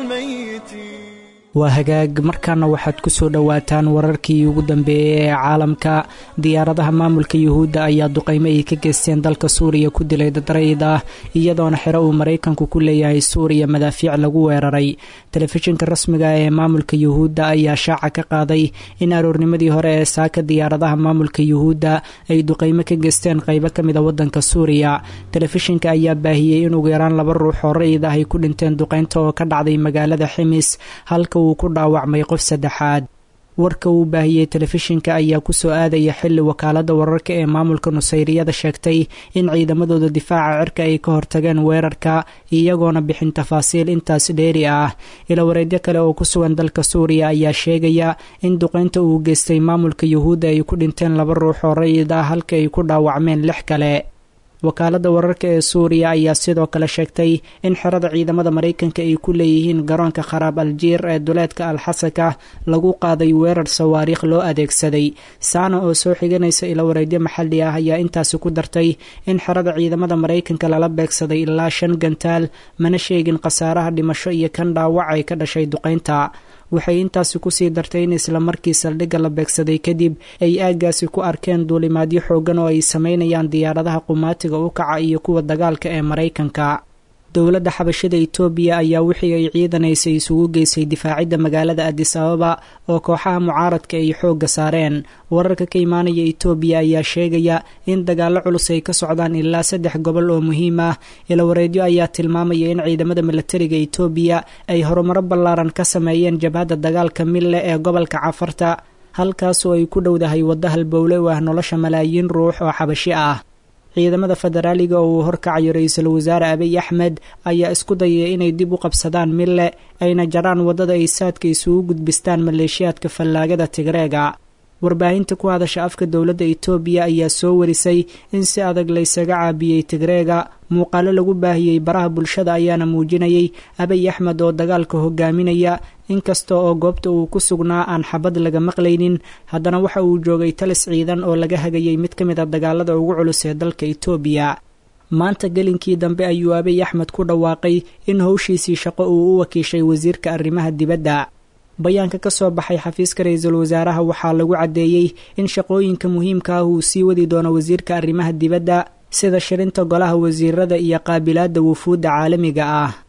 الميتين. waa hagaag markaana waxaad ku soo dhowaataan wararkii ugu dambeeyey ee caalamka. diyaaradaha maamulka yuhuudda ayaa duqaymo ay ka geysteen dalka suuriya ku dilay dad rayid ah iyadoona xero uu maraykanku ku leeyahay suuriya madaafiic lagu weeraray. telefishinka rasmiga ee maamulka yuhuudda ayaa shaaca ka qaaday in aroornimadii hore ee saaka diyaaradaha maamulka yuhuudda ay duqaymo ka geysteen qaybo ka mid a waddanka suuriya. telefishinka ayaa baahiyey in ugu yaraan 2 ruux oo rayid ah ay ku dhinteen duqaynta oo ka dhacday magaalada ximis, halka uu ku dhaawacmay qof saddexaad. warka uu baahiyey telefishinka ayaa ku soo aadaya xilli wakaaladda wararka ee maamulka nusayriyada sheegtay in ciidamadooda difaaca cirka ay ka hortageen weerarka iyagoona bixin tafaasiil intaas dheeri ah. ilawareedyo kale oo ku sugan dalka suuriya ayaa sheegaya in duqaynta uu geystay maamulka yuhuudda ay ku dhinteen 2 ruux oo rayid ah halka ay ku dhaawacmeen 6 kale. wakaaladda wararka ee suuriya ayaa sidoo kale sheegtay in xerada ciidamada maraykanka ay ku leeyihiin garoonka kharaab aljiir ee duleedka alxasaka lagu qaaday weerar sawaariikh loo adeegsaday. saana oo soo xiganaysa ilawareedyo maxalli ah ayaa intaasi ku dartay in xerada ciidamada maraykanka lala beegsaday ilaa 5 gantaal, mana sheegin khasaaraha dhimasho iyo kan dhaawac ay ka dhashay duqaynta. waxay intaasi kusii dartay in isla markii saldhigga la beegsaday kadib ay aaggaasi ku arkeen duulimaadyo xooggan oo ay samaynayaan diyaaradaha qumaatiga u kaca iyo kuwa dagaalka ee maraykanka. dowladda xabashida etoobiya ayaa wixii ay ciidanaysay isugu geysay difaacidda magaalada adis ababa oo kooxaha mucaaradka ay xoogga saareen. wararka ka imaanaya etoobiya ayaa sheegaya in dagaallo culus ay ka socdaan ilaa 3 gobol oo muhiim ah. ilawareedyo ayaa tilmaamaya in ciidamada milatariga etoobiya ay horumaro ballaaran ka sameeyeen jabhadda dagaalka mille ee gobolka cafarta, halkaasoo ay ku dhowdahay wadda halbowle u ah nolosha malaayiin ruux oo xabashi ah. ciidamada federaaliga oo uu horkacayo ra-iisul wasaare abiy axmed ayaa isku dayay inay dib u qabsadaan mille ayna jaraan waddada ay saadka isugu gudbistaan maleeshiyaadka fallaagada tigreega. warbaahinta ku hadasha afka dowladda etoobiya ayaa soo warisay in si adag laysaga caabiyey tigreega. muuqaalo lagu baahiyey baraha bulshada ayaana muujinayay abiy axmed oo dagaalka hogaaminaya, inkasta oo goobta uu ku sugnaa aan xabad laga maqlaynin, haddana waxa uu joogay talis ciidan oo laga hagayay mid ka mid a dagaalada ugu culus ee dalka etoobiya. maanta gelinkii dambe ayuu abiy axmed ku dhawaaqay in howshiisii shaqo uu u wakiishay wasiirka arrimaha dibadda. bayaanka ka soo baxay xafiiska ra-iisul wasaaraha waxaa lagu caddeeyey in shaqooyinka muhiimka ah uu sii wadi doono wasiirka arrimaha dibadda, sida shirinta golaha wasiirada iyo qaabilaadda wufuudda caalamiga ah.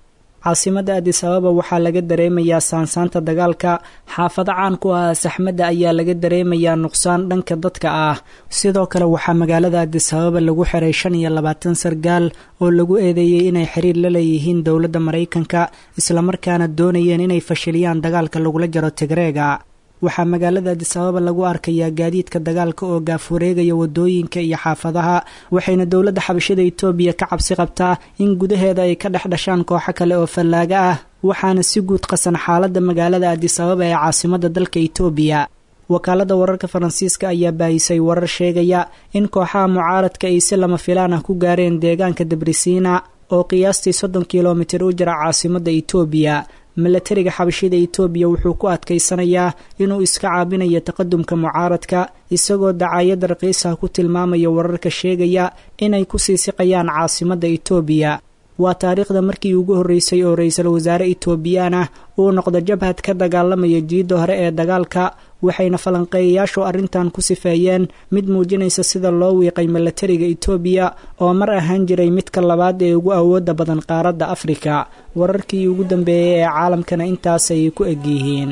caasimadda adis ababa waxaa laga dareemayaa saansaanta dagaalka. xaafado caan ku ah saxmadda ayaa laga dareemayaa nuqsaan dhanka dadka ah. sidoo kale waxaa magaalada adis ababa lagu xiray 25 sargaal oo lagu eedeeyey inay xiriir la leeyihiin dowladda Mareykanka islamarkaana doonayeen inay fashiliyaan dagaalka lagula jaro Tigreega. waxaa magaalada adis ababa lagu arkayaa gaadiidka dagaalka oo gaafureegaya wadooyinka iyo xaafadaha, waxayna dowladda xabashada Itoobiya ka cabsi qabtaa in gudaheeda ay ka dhexdhashaan kooxo kale oo fallaaga ah, waxaana si guud qasan xaaladda magaalada adis ababa ee caasimadda dalka Itoobiya. wakaalada wararka Faransiiska ayaa baahisay warar sheegaya in kooxaha mucaaradka ay si lama filaan ah ku gaareen deegaanka Debrisiina oo qiyaastii 30 kiiloomitir u jira caasimadda Itoobiya. milatariga xabashida Itoobiya wuxuu ku adkaysanayaa inuu iska caabinayo taqadumka mucaaradka, isagoo dacayad raqiis ah ku tilmaamaya wararka sheegaya inay ku sii siqayaan caasimadda Itoobiya. waa taariikhda markii ugu horeysay oo ra'iisul wasaare Itoobiyaan ah uu noqdo jabhad ka dagaalamaya jiidda hore ee dagaalka, waxayna falanqeeyayaashu arrintan ku sifeeyeen mid muujinaysa sida loo wiiqay milatariga Itoobiya oo mar ahaan jiray midka labaad ee ugu awoodda badan qaaradda Afrika. wararkii ugu dambeeyay ee caalamkana intaas ay ku eg yihiin.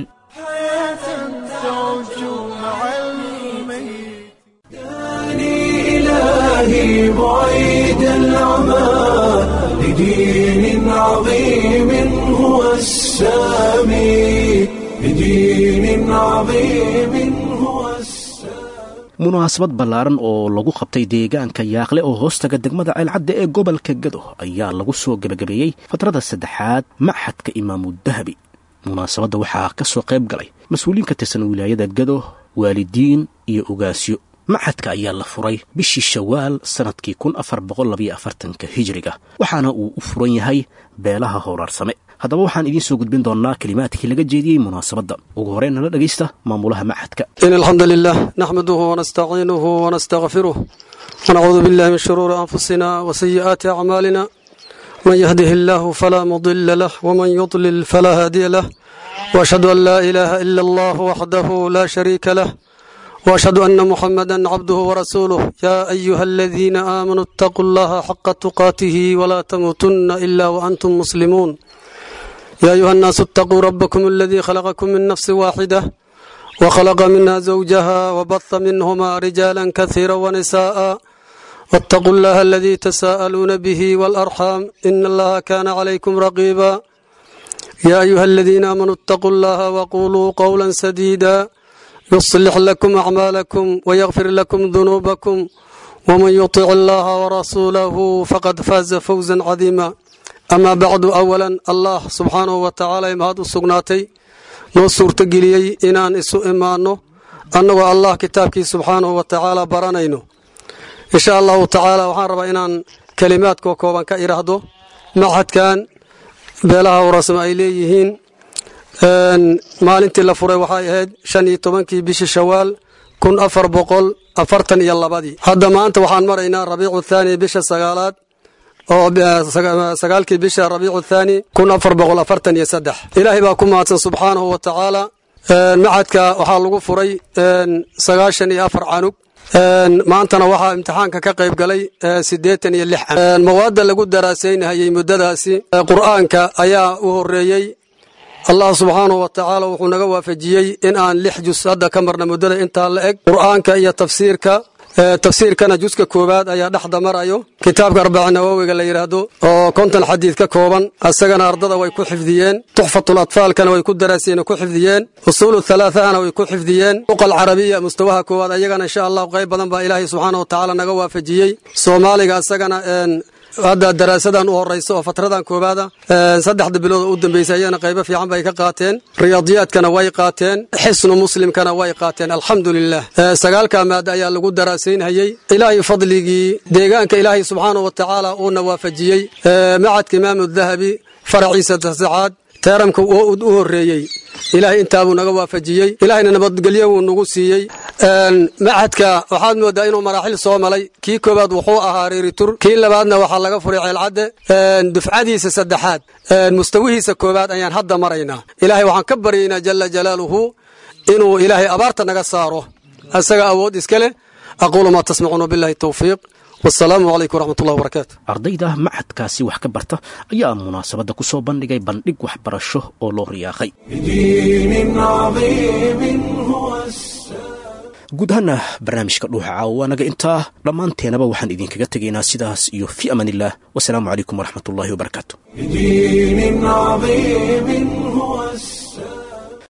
إلهي بعيد العمى لدين عظيم هو السامي لدين عظيم هو السامي. munaasabad ballaaran oo lagu qabtay deegaanka yaaqle oo hoostaga degmada ceelcadde ee gobolka Gado ayaa lagu soo gabagabeeyey fatrada saddexaad maxadka Imaamu Dahabi. munaasabadda waxaa ka soo qayb galay mas'uuliyiin ka tirsan wilaayada Gado, waalidiin iyo ugaasyo. maxadka ayaa la furay bishii Shawaal sanadkii 1442 hijriga, waxaana uu u furan yahay beelaha Howraarsame. haddaba waxaan idiin soo gudbin doonaa kalimaadkii laga jeediyey munaasabadda. ugu horreyn nala dhagaysta maamulaha maxadka. in alxamdulilah naxmaduhu wanastaciinuhu wanastaghfiruh wanacuudu billahi min shuruuri anfusina wasayi'aati acmaalina man yahdihi illaahu falaa mudila lah waman yudlil falaa haadiya lah waashhadu an laa ilaaha ila allah waxdahu laa shariika lah وأشهد أن محمدا عبده ورسوله يا أيها الذين آمنوا اتقوا الله حق تقاته ولا تموتن إلا وأنتم مسلمون يا أيها الناس اتقوا ربكم الذي خلقكم من نفس واحدة وخلق منها زوجها وبث منهما رجالا كثيرا ونساء واتقوا الله الذي تساءلون به والأرحام إن الله كان عليكم رقيبا يا أيها الذين آمنوا اتقوا الله وقولوا قولا سديدا يصلح لكم أعمالكم ويغفر لكم ذنوبكم ومن يطع الله ورسوله فقد فاز فوزا عظيما. أما بعد أولا الله سبحانه وتعالى مهد السقناتي نو suurtageliyey inaan isu imaano annagoo allah kitaabkii subxaanahu wa tacaala baranayno. insha allahu tacaala waxaan rabaa inaan kalimaadka kooban ka iraahdo maxadkan beelaha Howraarsame ay leeyihiin. maalintii la furay waxay ahayd 15kii bishii Shawaal 1442. hadda maanta waxaan maraynaa Rabiicu Thaani bisha sagaalaad oo 9kii bisha Rabiicu Thaani 1443. ilaahay baa ku mahadsan subxaanahu wa tacaala. maxadka waxaa lagu furay 94 canug. maantana waxaa imtixaanka ka qayb galay 86 mawaada lagu daraasaynayay muddadaasi. qur'aanka ayaa u horeeyay. allah subxaanahu wa tacaala wuxuu naga waafajiyey in aan 6 jus hadda ka marna muddada intaa la eg. qur'aanka iyo tafsiirkana juska koowaad ayaa dhexda marayo. kitaabka arbacin nawawiga la yidhaahdo oo 50 xadiid ka kooban, asagana ardada way ku xifdiyeen. tuxfatul atfaalkana way ku daraaseen ku xifdiyeen. usuulu thalathahana way ku xifdiyeen. luqa alcarabiya mustawaha koowaad ayagana insha allah qayb badan baa ilaahay subxaanahu wa tacaala naga waafajiyey. soomaaliga asagana hadda daraasadan u horeyso oo fatradan koobaada 3 bilood u dambeysay ayana qayb fiican bay ka qaateen. riyaadiyadkana way qaateen, xisnu muslimkana way qaateen. alxamdulillaah 9 maada ayaa lagu daraasaynayay. ilaahay fadligii deegaanka ilaahay subxaanahu wa tacaala uu nawaafajiyey. macadka Imaamu Dahabi faraciisa tasacaad teeramka u horeeyay ilaahay intaabuu naga waafajiyey. ilaahayna nabadgelyo uu nagu siiyey. macadka waxaad moodaa inuu maraaxil soo malay. kii koobaad wuxuu ahaa reeritur, kii labaadna waxaa laga furay ceelcadde. dufcadiisa saddexaad mustawihiisa koobaad ayaan hadda maraynaa. ilaahay waxaan ka baryaynaa jalla jalaaluhu inuu ilaahay abaarta naga saaro, asaga awood iska leh. aquulu maa tasmacuuna billahi tawfiiq wassalaamu calaykum waraxmatullahi wabarakaatu. ardayda macadkaasi wax ka barta ayaa munaasabadda ku soo bandhigay bandhig waxbarasho oo loo riyaaqay. guud ahaana barnaamijka dhuuxa caawa waanaga intaa dhammaanteenaba waxaan idinkaga tegaynaa sidaas iyo fi amaanillaah wasalaamu calaykum waraxmatullaahi wabarakaatu.